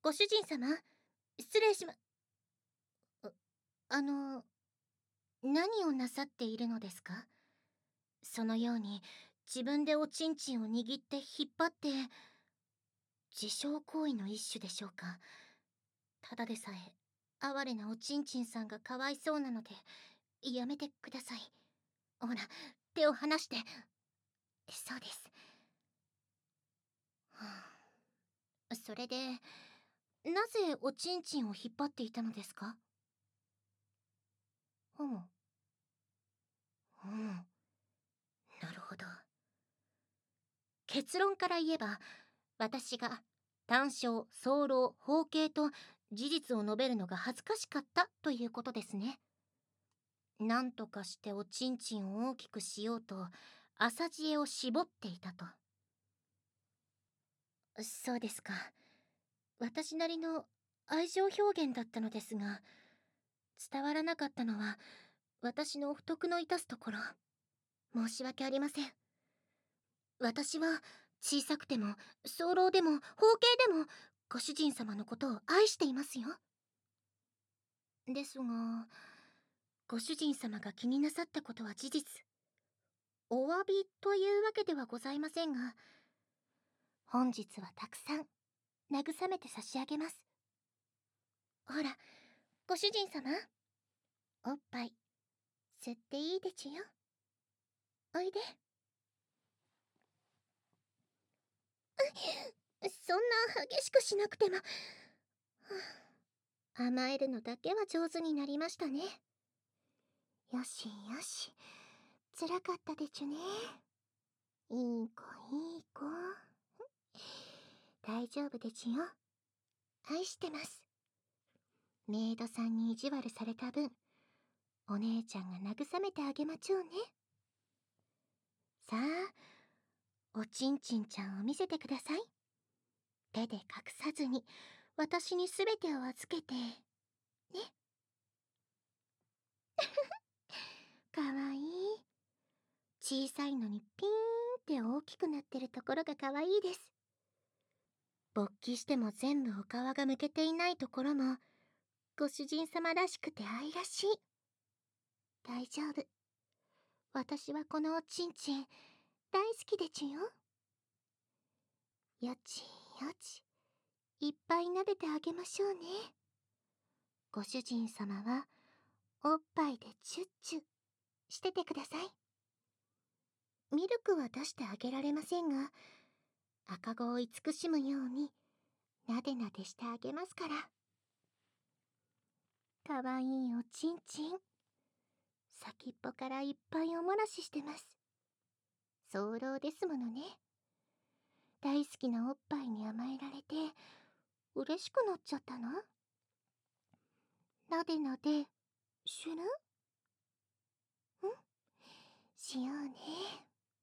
ご主人様、失礼しま、ああの、何をなさっているのですか？そのように、自分でおちんちんを握って引っ張って、自傷行為の一種でしょうか。ただでさえ、哀れなおちんちんさんがかわいそうなので、やめてください。ほら、手を離して。そうです。はあ、それで、なぜおちんちんを引っ張っていたのですか？うん。うん。なるほど。結論から言えば、私が単焦、早漏、包茎と事実を述べるのが恥ずかしかったということですね。なんとかしておちんちんを大きくしようと浅知恵を絞っていたと。そうですか。私なりの愛情表現だったのですが、伝わらなかったのは私の不徳の致すところ。申し訳ありません。私は小さくても早漏でも包茎でもご主人様のことを愛していますよ。ですが、ご主人様が気になさったことは事実。お詫びというわけではございませんが、本日はたくさん慰めて差し上げます。ほら、ご主人様、おっぱい吸っていいでちゅよ。おいで。そんな激しくしなくても。甘えるのだけは上手になりましたね。よしよし、辛かったでちゅね。いい子いい子。大丈夫でちゅよ。愛してます。メイドさんに意地悪された分、お姉ちゃんが慰めてあげまちょうね。さあ、おちんちんちゃんを見せてください。手で隠さずに、私にすべてを預けて、ね。かわいい。小さいのにピーンって大きくなってるところがかわいいです。勃起しても全部お皮がむけていないところも、ご主人様らしくて愛らしい。大丈夫。私はこのおちんちん、大好きでちゅよ。よちよち、いっぱい撫でてあげましょうね。ご主人様は、おっぱいでチュッチュしててください。ミルクは出してあげられませんが、赤子を慈しむように、なでなでしてあげますから。かわいいおちんちん。先っぽからいっぱいおもらししてます。早漏ですものね。大好きなおっぱいに甘えられて、嬉しくなっちゃったの？なでなで、しゅる？ん？しようね。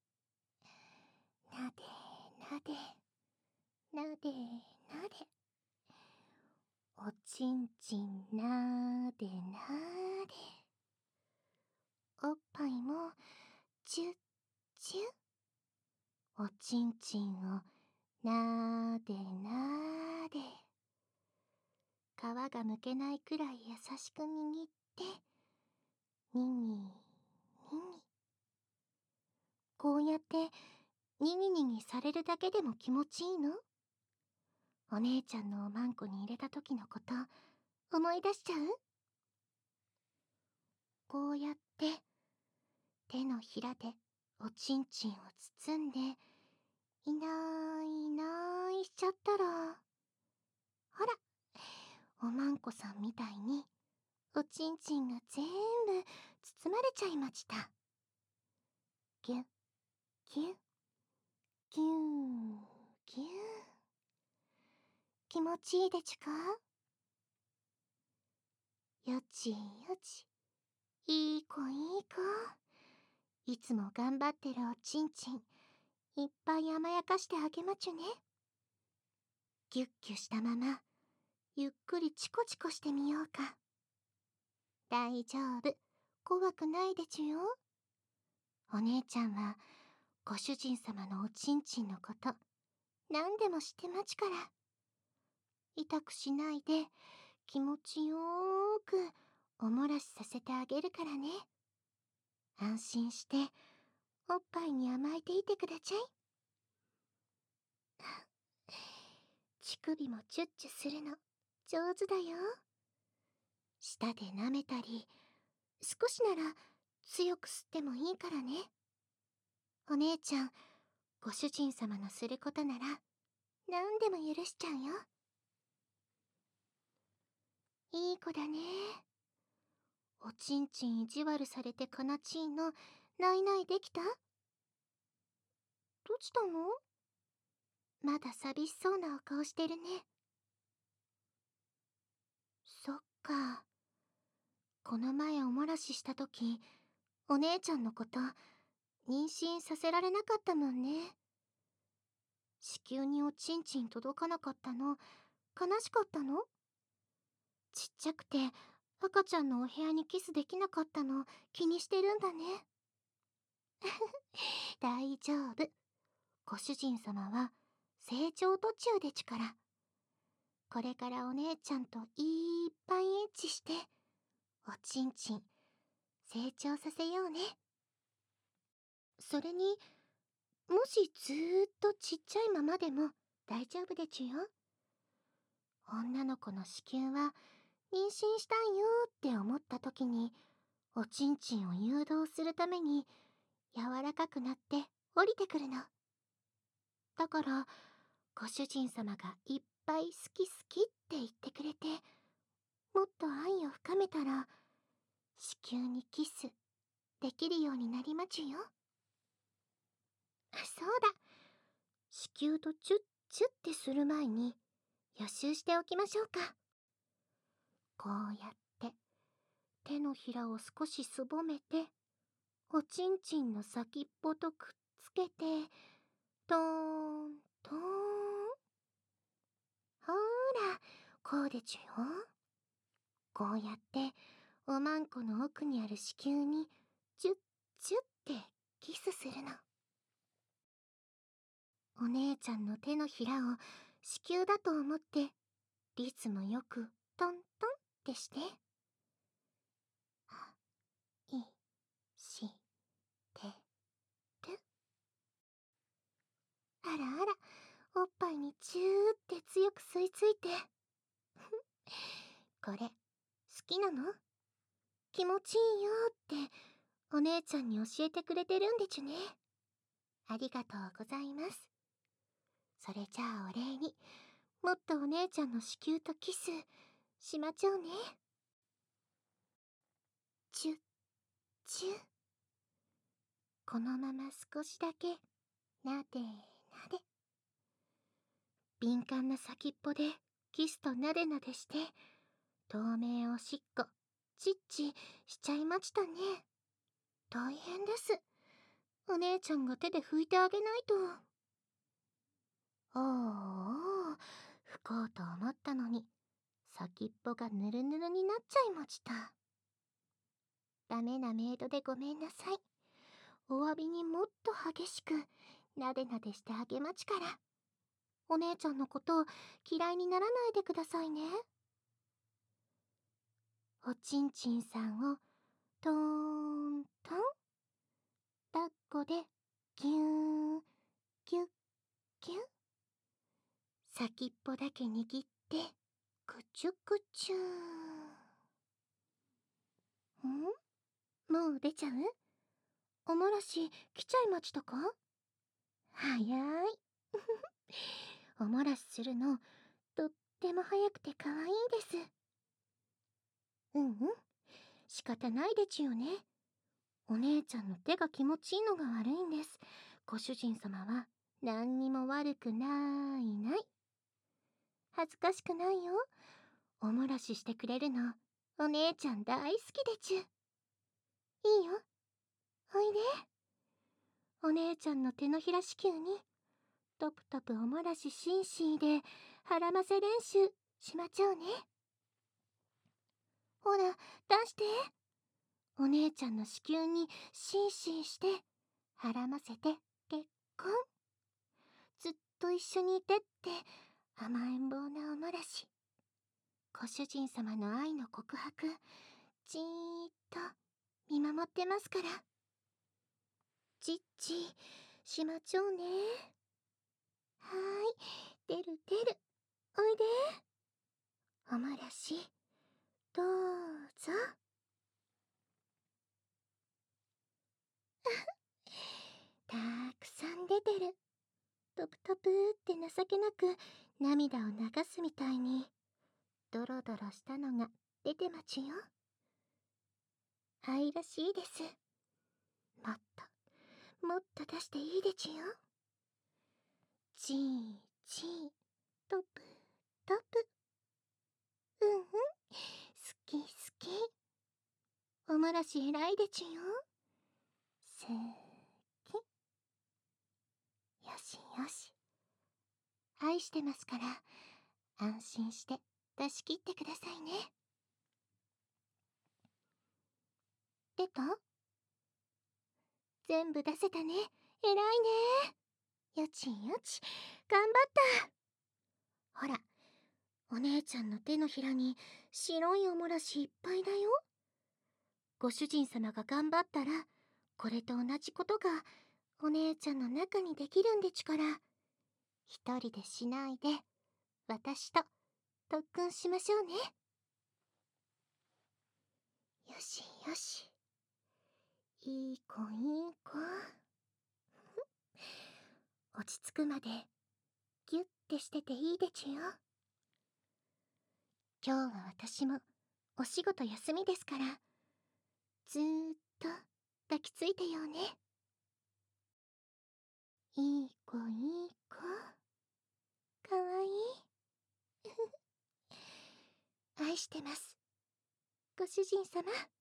なでなで、なでなで。おちんちんなでなで。おっぱいも、チュッチュ。おちんちんをなでなで。皮がむけないくらい優しく握って、にぎにぎ。こうやってにぎにぎされるだけでも気持ちいいの？お姉ちゃんのおまんこに入れた時のこと思い出しちゃう？こうやって手のひらでおちんちんを包んでいないいないしちゃったら、ほら、おまんこさんみたいにおちんちんが全部包まれちゃいました。ぎゅっぎゅっぎゅーぎゅー。気持ちいいでちゅか？よちよち、いい子いい子。いつも頑張ってるおちんちん、いっぱい甘やかしてあげまちゅね。ギュッギュしたまま、ゆっくりチコチコしてみようか。大丈夫、怖くないでちゅよ。お姉ちゃんは、ご主人様のおちんちんのこと、何でも知ってまちゅから。 痛くしないで気持ちよーくおもらしさせてあげるからね。安心しておっぱいに甘えていてくだちゃい。乳首もチュッチュするの上手だよ。舌で舐めたり、少しなら強く吸ってもいいからね。お姉ちゃん、ご主人様のすることなら何でも許しちゃうよ。いい子だね。おちんちん意地悪されてかなちんのないないできた？どうしたの？まだ寂しそうなお顔してるね。そっか。この前おもらししたとき、お姉ちゃんのこと妊娠させられなかったもんね。子宮におちんちん届かなかったの悲しかったの？ちっちゃくて赤ちゃんのお部屋にキスできなかったの気にしてるんだね。大丈夫。ご主人様は成長途中でちから。これからお姉ちゃんといっぱいエッチしておちんちん成長させようね。それに、もしずーっとちっちゃいままでも大丈夫でちゅよ。女の子の子宮は妊娠したいよって思った時におちんちんを誘導するために柔らかくなって降りてくるの。だからご主人様がいっぱい好き好きって言ってくれて、もっと愛を深めたら子宮にキスできるようになりまちゅよ。そうだ、子宮とチュッチュってする前に予習しておきましょうか。こうやって手のひらを少しすぼめておちんちんの先っぽとくっつけてトーントーン。ほーら、こうでちゅよ。こうやっておまんこの奥にある子宮にチュッチュってキスするの。お姉ちゃんの手のひらを子宮だと思ってリズムよくトントンってして、あ、い、し、て、る。あらあら、おっぱいにチューって強く吸い付いて。これ、好きなの？気持ちいいよってお姉ちゃんに教えてくれてるんでちゅね。ありがとうございます。それじゃあお礼にもっとお姉ちゃんの子宮とキスしまちょうね。チュッチュ。このまま少しだけなでなで。敏感な先っぽでキスとなでなでして透明おしっこチッチしちゃいましたね。大変です。お姉ちゃんが手で拭いてあげないと。おーおー、拭こうと思ったのに先っぽがぬるぬるになっちゃいました。ダメなメイドでごめんなさい。お詫びにもっと激しくなでなでしてあげまちから。お姉ちゃんのことを嫌いにならないでくださいね。おちんちんさんをトーントン抱っこでギューンギュッギュッ。先っぽだけ握ってくちゅくちゅー。もう出ちゃう？おもらし来ちゃいまちたか？早い。おもらしするのとっても早くて可愛いです。うんうん、仕方ないでちゅよね。お姉ちゃんの手が気持ちいいのが悪いんです。ご主人様は何にも悪くないない。恥ずかしくないよ。おもらししてくれるのお姉ちゃん大好きでちゅ。いいよ、おいで。お姉ちゃんの手のひら子宮にトプトプおもらしシンシーで腹ませ練習しまちょうね。ほら出して。お姉ちゃんの子宮にシンシンして腹ませて結婚。ずっと一緒にいてって甘えん坊なおもらし。ご主人様の愛の告白、じーっと見守ってますから。ちっち、しまちょうね。はーい、出る出る。おいで。おもらし、どうぞ。たくさん出てる。トプトプって情けなく涙を流すみたいに、ドロドロしたのが出てまちよ。愛らしいです。もっと、もっと出していいでちよ。じーじー、トプトプ。うんうん、好き好き。おもらし偉いでちよ。すき。よしよし。愛してますから、安心して出し切ってくださいね。出た？全部出せたね。偉いね。よちよち、頑張った。ほら、お姉ちゃんの手のひらに白いおもらしいっぱいだよ。ご主人様が頑張ったら、これと同じことがお姉ちゃんの中にできるんでちから。一人でしないで、私と特訓しましょうね。よしよし。いい子いい子。落ち着くまでギュッてしてていいでちゅよ。今日は私もお仕事休みですから、ずーっと抱きついてようね。いい子いい子。かわいい。愛してます、ご主人様。